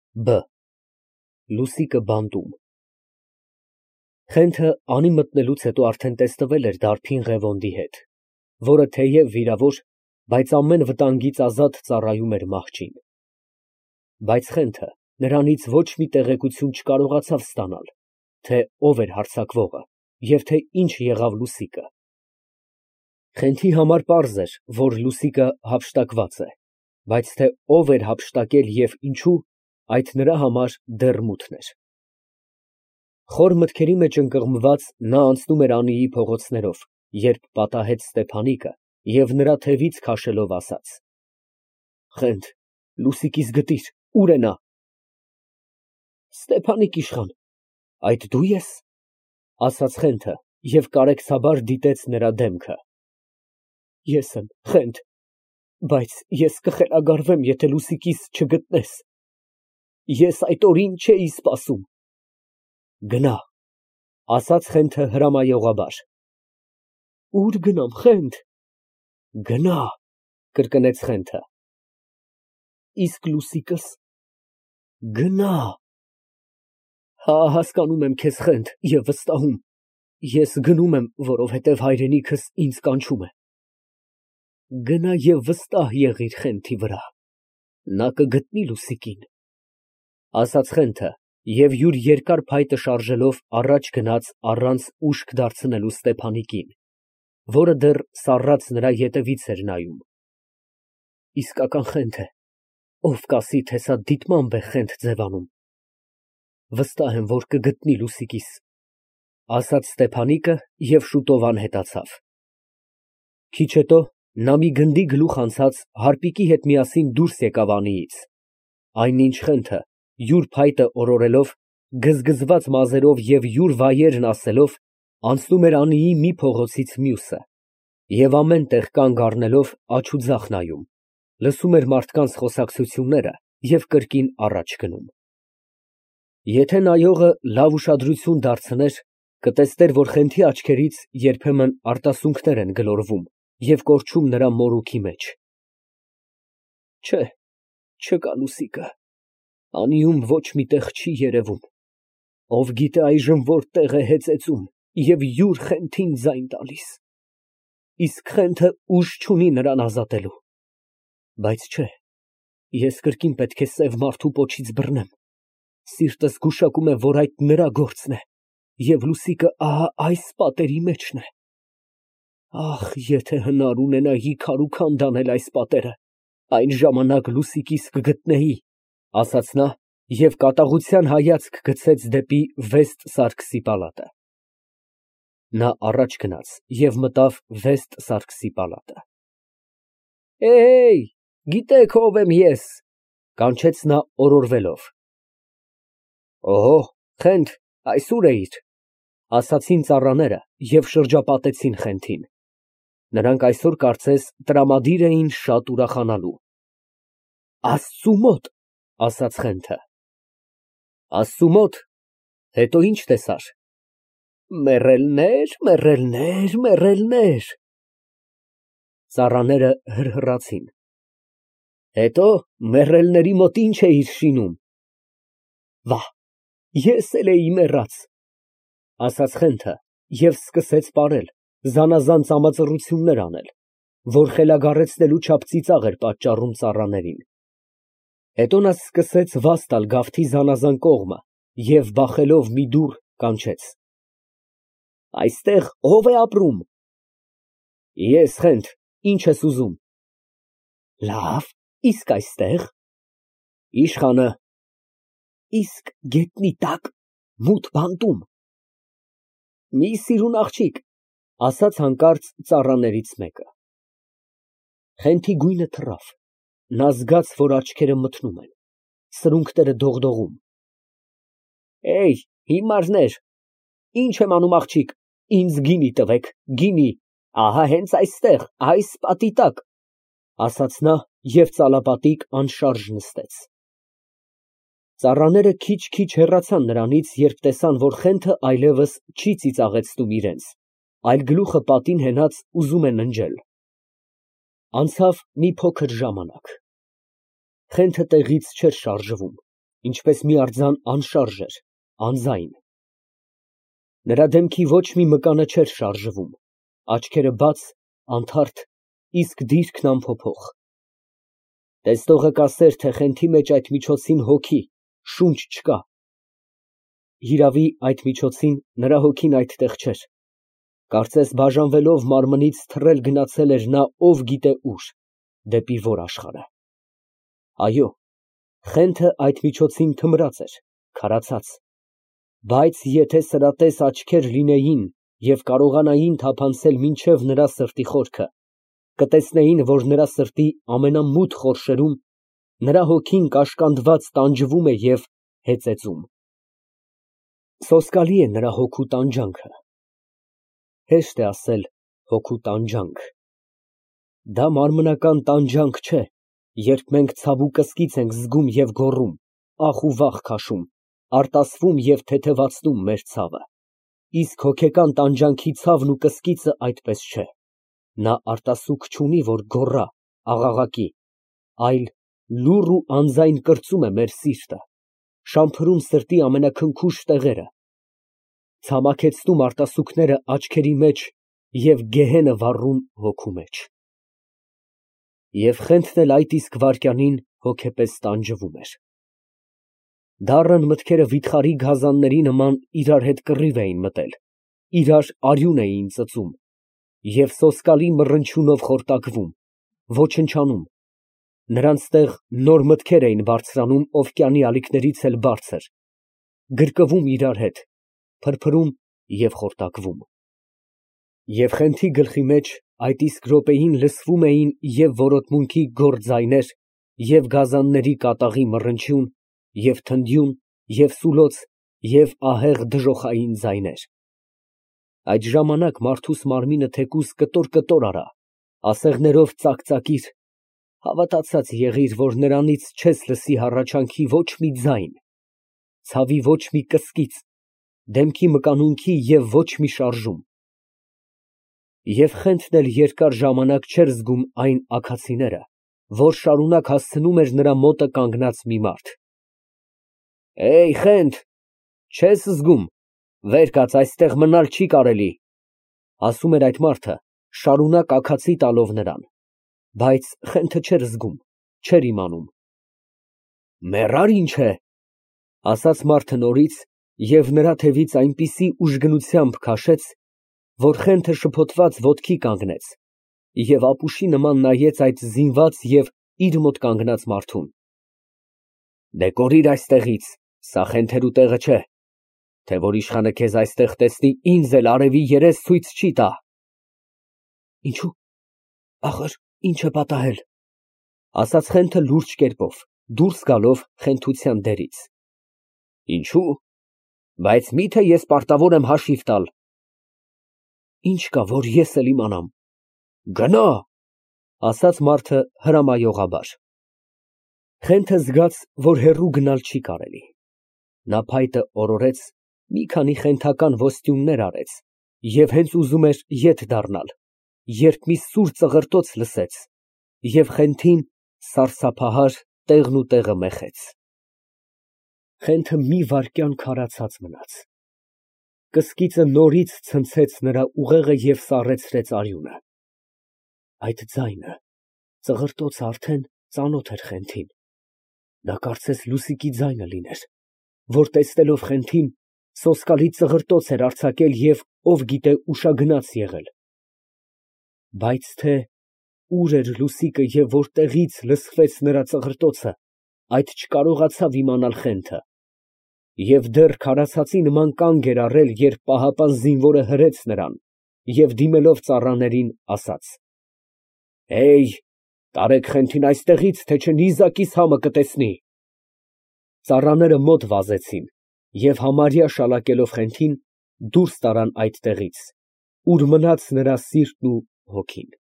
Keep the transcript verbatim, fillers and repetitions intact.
Բ Լուսիկը բանտում Խենթը անի մտնելուց հետո արդեն տեսնվել էր դարբին Ղևոնդի հետ, որը թեև վիրավոր, բայց ամեն վտանգից ազատ ծառայում էր մահճին։ Բայց Խենթը նրանից ոչ մի տեղեկություն չկարողացավ ստանալ, թե ով էր հարձակվողը և թե ինչ եղավ Լուսիկը։ Խենթի համար պարզ էր, որ Լուսիկը հափշտակված է, բայց թե ով էր հափշտակել և ինչու, այդ նրա համար դեռ մութն էր։ Խոր մտքերի մեջ ընկղմված նա անցնում էր Անիի փողոցներով, երբ պատահեց Ստեփանիկը և նրա թևից քաշելով ասաց. Խենթ, Լուսիկիս գտիր, ո՞ւր է նա։ Ստեփանիկ իշխան, այդ դու ես, ասաց Խենթը և կարեկցաբար դիտեց նրա դեմքը։ Ես եմ, Խենթ, բայց ես կխելագարվեմ, եթե Լուսիկիս չգտնես։ Ես այդ օրին չէի սպասում։ Գնա, ասաց Խենթը հրամայողաբար։ Ո՞ւր գնամ, Խենթ։ Գնա, կրկնեց Խենթը։ Իսկ Լուսիկս։ Գնա։ Հա, հասկանում եմ քեզ, Խենթ, և վստահում։ Ես գնում եմ, որովհետև հայրենիքս ինձ կանչում է։ Գնա և վստահ եղիր Խենթի վրա, նա կգտնի Լուսիկին, ասաց Խենթը և յուր երկար փայտը շարժելով առաջ գնաց առանց ուշք դարձնելու Ստեփանիկին, որը դեռ սառած նրա ետևից էր նայում։ Իսկական Խենթ է, ով կասի, թե սա դիտմամբ է Խենթ ձևանում։ Վստահ եմ, որ կգտնի Լուսիկիս, ասաց Ստեփանիկը և շուտով անհետացավ։ Քիչ հետո նա մի գնդի գլուխ անցած հարպիկի հետ միասին դուրս եկավ Անիից, այնինչ Խենթը յուր փայտը օրորելով, գզգզված մազերով և յուր վայրն ասելով, անցնում էր Անիի մի փողոցից մյուսը և ամեն տեղ կանգ առնելով աջ ու ձախ նայում, լսում էր մարդկանց խոսակցությունները և կրկին առաջ գնում։ Եթե նայողը լավ ուշադրություն դարձներ, կտեսներ, որ Խենթի աչքերից երբեմն արտասունքներ են գլորվում և կորչում նրա մորուքի մեջ։ Չէ, չկա Լուսիկը, Անիում ոչ մի տեղ չի երևում, ով գիտե այժմ որտեղ է հեծեծում և յուր Խենթին ձայն տալիս, իսկ Խենթը ուժ չունի նրան ազատելու։ Բայց չէ, ես կրկին պետք է սև մարդու պոչից բռնեմ, սիրտս գուշակում է, որ այդ նրա գործն է, և Լուսիկը ահա այս պատերի մեջն է։ Ախ, եթե հնար ունենայի քարուքանդ անել այս պատերը, այն ժամանակ Լուսիկիս կգտնեի, ասաց նա և կատաղության հայացք գցեց դեպի Վեստ Սարգսի պալատը։ Նա առաջ գնաց և մտավ Վեստ Սարգսի պալատը։ Էհեյ, գիտեք ով եմ ես, կանչեց նա օրորվելով։ Օհո, Խենթ, այս ուր էիր, ասացին ծառաները և շրջապատեցին Խենթին։ Նրանք այսօր կարծես տրամադիր էին շատ ուրախանալու։ Աստծու մոտ, ասաց Խենթը։ Աստծու մոտ, հետո ինչ տեսար։ Մեռելներ, մեռելներ, մեռելներ։ Ծառաները հրհրացին։ Հետո մեռելների մոտ ինչ էիր շինում։ Վա, ես էլ էի մեռած, ասաց Խենթը և սկսեց պարել, զանազան ծամածռություններ անել, որ խելագարեցնելու չափ ծիծաղ էր պատճառում ծառաներին։ Հետո նա սկսեց վազ տալ գավթի զանազան կողմը և բախելով մի դուռ կանչեց. Այստեղ ո՞վ է ապրում։ Ես, Խենթ, ինչ ես ուզում։ Լավ, իսկ այստեղ։ Իշխանը։ Իսկ գետնի տակ, մութ բանտում։ Մի սիրուն աղջիկ, ասաց հանկարծ ծառաներից մեկը։ Խենթի գույնը թռավ, նա զգաց, որ աչքերը մթնում են, սրունքները դողդողում։ Էյ, հիմարներ, ինչ եմ անում աղջիկ, ինձ գինի տվեք, գինի, ահա հենց այստեղ, այս պատի տակ, ասաց նա և ծալապատիկ անշարժ նստեց։ Ծառաները քիչ֊քիչ հեռացան նրանից, երբ տեսան, որ Խենթը այլևս չի ծիծաղեցնում իրենց, այլ գլուխը պատին հենած ուզում է ննջել։ Անցավ մի փոքր ժամանակ։ Խենթը տեղից չէր շարժվում, ինչպես մի արձան անշարժ էր, անձայն։ Նրա դեմքի ոչ մի մկանը չէր շարժվում, աչքերը բաց, անթարթ, իսկ դիրքն անփոփոխ։ Տեսնողը կասեր, թե Խենթի մեջ այդ միջոցին հոգի, շունչ չկա։ Հիրավի, այդ միջոցին նրա հոգին այդտեղ չէր, կարծես բաժանվելով մարմնից թռել գնացել էր նա ով գիտե ուր, դեպի որ աշխարհ։ Այո, Խենթը այդ միջոցին թմրած էր, քարացած, բայց եթե սրատես աչքեր լինեին և կարողանային թափանցել մինչև նրա սրտի խորքը, կտեսնեին, որ նրա սրտի ամենամութ խորշերում նրա հոգին կաշկանդված տանջվում է և հեծեծում։ Սոսկալի է նրա հոգու տանջանքը, հեշտ է ասել հոգու տանջանք։ Դա մարմնական տանջանք չէ, երբ մենք ցավ ու կսկիծ ենք զգում և գոռում, ախ ու վախ քաշում, արտասվում և թեթևացնում մեր ցավը, իսկ հոգեկան տանջանքի ցավն ու կսկիծը այդպես չէ, նա արտասուք չունի, որ գոռա, աղաղակի, այլ լուռ ու անձայն կրծում է մեր սիրտը, շամփրում սրտի ամենաքնքուշ տեղերը, ցամաքեցնում արտասուքները աչքերի մեջ և գեհենը վառում հոգու մեջ։ Եվ Խենթն էլ այդ իսկ վայրկյանին հոգեպես տանջվում էր։ Դառն մտքերը վիթխարի գազանների նման իրար հետ կռիվ էին մտել, իրար արյուն էին ծծում և սոսկալի մռնչյունով խորտակվում, ոչնչանում, նրանց տեղ նոր մտքեր էին բարձրանում օվկիանի ալիքներից էլ բարձր, գրկվում իրար հետ, փրփրում և խորտակվում։ Եվ Խենթի գլխի մեջ այդ իսկ րոպեին լսվում էին և որոտմունքի գոռ ձայներ, և գազանների կատաղի մռնչյուն, և թնդյուն, և սուլոց, և ահեղ դժոխային ձայներ։ Այդ ժամանակ մարդուս մարմինը թեկուզ կտոր֊կտոր արա, ասեղներով ծակծակիր, հավատացած եղիր, որ նրանից չես լսի հառաչանքի ոչ մի ձայն, ցավի ոչ մի կսկիծ, դեմքի մկանունքի և ոչ մի շարժում։ Եվ Խենթն էլ երկար ժամանակ չէր զգում այն աքացիները, որ շարունակ հասցնում էր նրա մոտը կանգնած մի մարդ։ «Էյ, Խենթ, չե՞ս զգում, վեր կաց, այստեղ մնալ չի կարելի», ասում էր այդ մարդը, շարունակ աքացի տալով նրան, բայց Խենթը չէր զգում, չէր իմանում։ «Մեռա՞ր, ինչ է», ասաց մարդը նորից և նրա թևից այնպիսի ուժգնությամբ քաշեց, որ Խենթը շփոթված ոտքի կանգնեց և ապուշի նման նայեց այդ զինված և իր մոտ կանգնած մարդուն։ «Դե կորիր այստեղից, սա խենթելու տեղը չէ, թե որ իշխանը քեզ այստեղ տեսնի, ինձ էլ արևի երես ցույց չի տա»։ «Ինչո՞ւ, ախր ինչ է պատահել», ասաց Խենթը լուրջ կերպով, դուրս գալով խենթության դերից։ «Ինչո՞ւ, բայց մի՞թե ես պարտավոր եմ հաշիվ տալ»։ «Ինչ կա, որ ես էլ իմանամ»։ «Գնա», ասաց մարդը հրամայողաբար։ Խենթը զգաց, որ հեռու գնալ չի կարելի։ Նա փայտը օրորեց, մի քանի խենթական ոստյուններ արեց և հենց ուզում էր ետ դառնալ, երբ մի սուր ծղրտոց լսեց և Խենթին սարսափահար տեղն ու տեղը մեխեց։ Խենթը մի վայրկյան քարացած մնաց։ Կսկիծը նորից ցնցեց նրա ուղեղը և սառեցրեց արյունը։ Այդ ձայնը, ծղրտոցը արդեն ծանոթ էր Խենթին։ Նա կարծես Լուսիկի ձայնը լիներ, որ տեսնելով Խենթին, սոսկալի ծղրտոց էր արձակել և ով գիտե ուշագնաց եղել։ Բայց թե ուր էր Լուսիկը և որտեղից լսվեց նրա ծղրտոցը, այդ չկարողացավ իմանալ Խենթը, և դեռ քարացածի նման կանգ էր առել, երբ պահապան զինվորը հրեց նրան և դիմելով ծառաներին, ասաց. «Հեյ, տարեք Խենթին այստեղից, թե չէ նիզակիս համը կտեսնի»։ Ծառաները մոտ վազեցին և համարյա շալակելով Խենթին, դուրս տարան այդ տեղից, ուր մնաց նրա սիրտն ու հոգին։